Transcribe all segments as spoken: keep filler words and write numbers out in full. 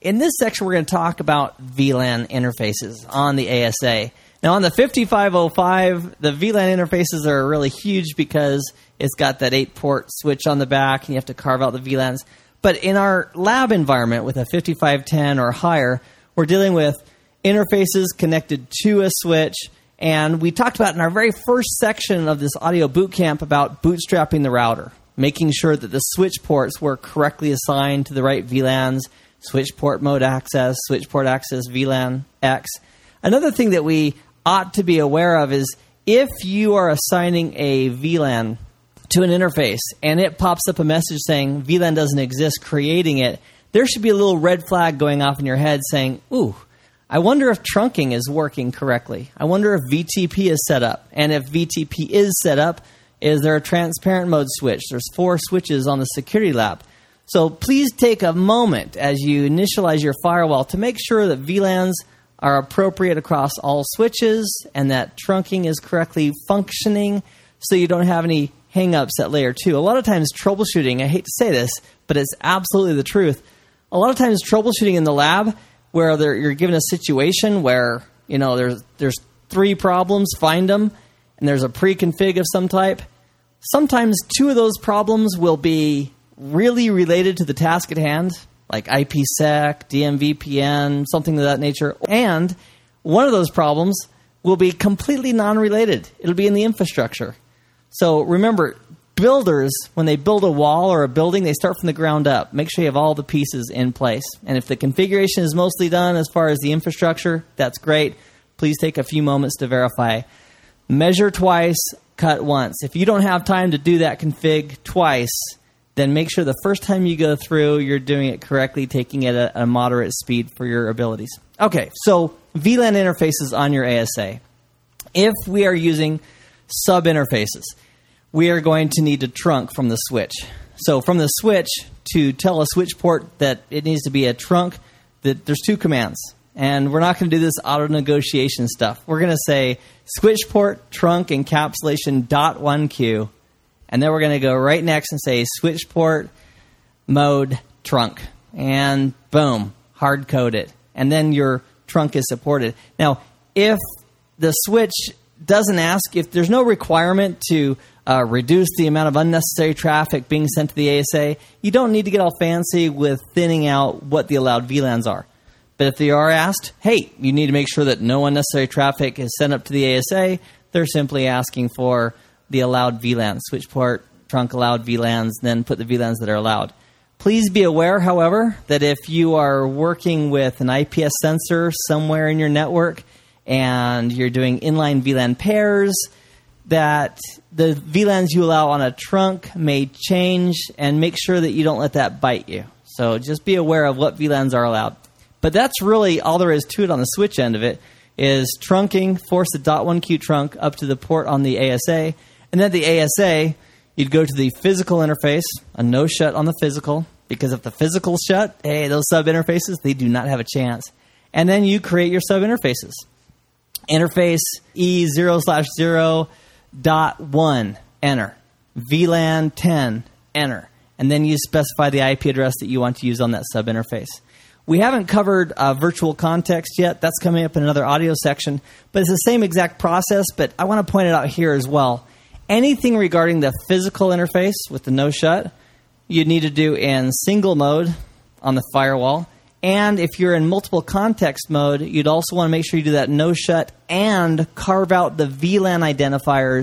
in this section, we're going to talk about V LAN interfaces on the A S A. Now, on the fifty-five oh five, the V LAN interfaces are really huge because it's got that eight-port switch on the back, and you have to carve out the V LANs. But in our lab environment with a fifty-five ten or higher, we're dealing with interfaces connected to a switch. And we talked about in our very first section of this audio boot camp about bootstrapping the router, making sure that the switch ports were correctly assigned to the right V LANs, switch port mode access, switch port access V LAN X. Another thing that we ought to be aware of is if you are assigning a V LAN to an interface and it pops up a message saying V LAN doesn't exist, creating it, there should be a little red flag going off in your head saying, ooh, I wonder if trunking is working correctly. I wonder if V T P is set up. And if V T P is set up, is there a transparent mode switch? There's four switches on the security lab. So please take a moment as you initialize your firewall to make sure that V LANs are appropriate across all switches and that trunking is correctly functioning so you don't have any hang-ups at layer two. A lot of times troubleshooting, I hate to say this, but it's absolutely the truth. A lot of times troubleshooting in the lab where there, you're given a situation where, you know, there's there's three problems, find them, and there's a pre-config of some type. Sometimes two of those problems will be really related to the task at hand, like IPsec, D M V P N, something of that nature. And one of those problems will be completely non-related. It'll be in the infrastructure. So remember, builders, when they build a wall or a building, they start from the ground up. Make sure you have all the pieces in place. And if the configuration is mostly done as far as the infrastructure, that's great. Please take a few moments to verify. Measure twice, cut once. If you don't have time to do that config twice, then make sure the first time you go through, you're doing it correctly, taking it at a moderate speed for your abilities. Okay, so V LAN interfaces on your A S A. If we are using sub-interfaces, we are going to need to trunk from the switch. So from the switch, to tell a switch port that it needs to be a trunk, that there's two commands. And we're not going to do this auto-negotiation stuff. We're going to say switch port trunk encapsulation dot one Q, and then we're going to go right next and say switch port mode trunk. And boom, hard-code it. And then your trunk is supported. Now, if the switch doesn't ask, if there's no requirement to uh, reduce the amount of unnecessary traffic being sent to the A S A, you don't need to get all fancy with thinning out what the allowed V LANs are. But if they are asked, hey, you need to make sure that no unnecessary traffic is sent up to the A S A, they're simply asking for the allowed V LANs, switch port, trunk allowed V LANs, then put the V LANs that are allowed. Please be aware, however, that if you are working with an I P S sensor somewhere in your network and you're doing inline V LAN pairs, that the V LANs you allow on a trunk may change, and make sure that you don't let that bite you. So just be aware of what V LANs are allowed. But that's really all there is to it on the switch end of it, is trunking, force the dot one Q trunk up to the port on the A S A. And then the A S A, you'd go to the physical interface, a no shut on the physical, because if the physical's shut, hey, those sub interfaces, they do not have a chance. And then you create your sub interfaces. Interface E zero slash zero dot one, enter. V LAN ten, enter. And then you specify the I P address that you want to use on that sub interface. We haven't covered uh, virtual context yet. That's coming up in another audio section. But it's the same exact process, but I want to point it out here as well. Anything regarding the physical interface with the no shut, you need to do in single mode on the firewall. And if you're in multiple context mode, you'd also want to make sure you do that no shut and carve out the V LAN identifiers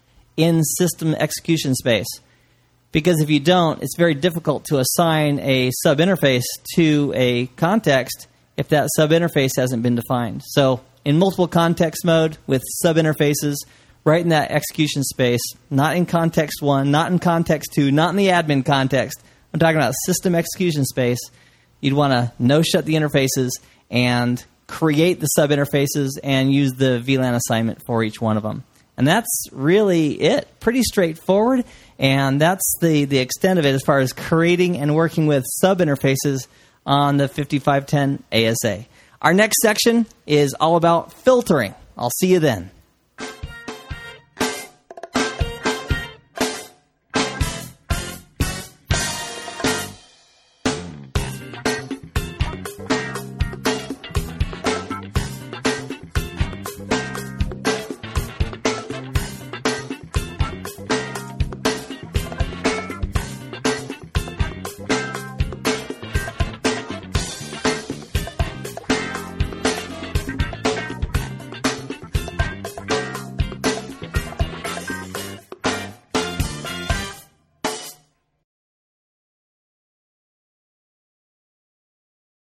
in system execution space. Because if you don't, it's very difficult to assign a sub-interface to a context if that sub-interface hasn't been defined. So in multiple context mode with sub-interfaces, right in that execution space, not in context one, not in context two, not in the admin context. I'm talking about system execution space. You'd want to no-shut the interfaces and create the sub-interfaces and use the V LAN assignment for each one of them. And that's really it. Pretty straightforward. And that's the, the extent of it as far as creating and working with sub-interfaces on the fifty-five ten A S A. Our next section is all about filtering. I'll see you then.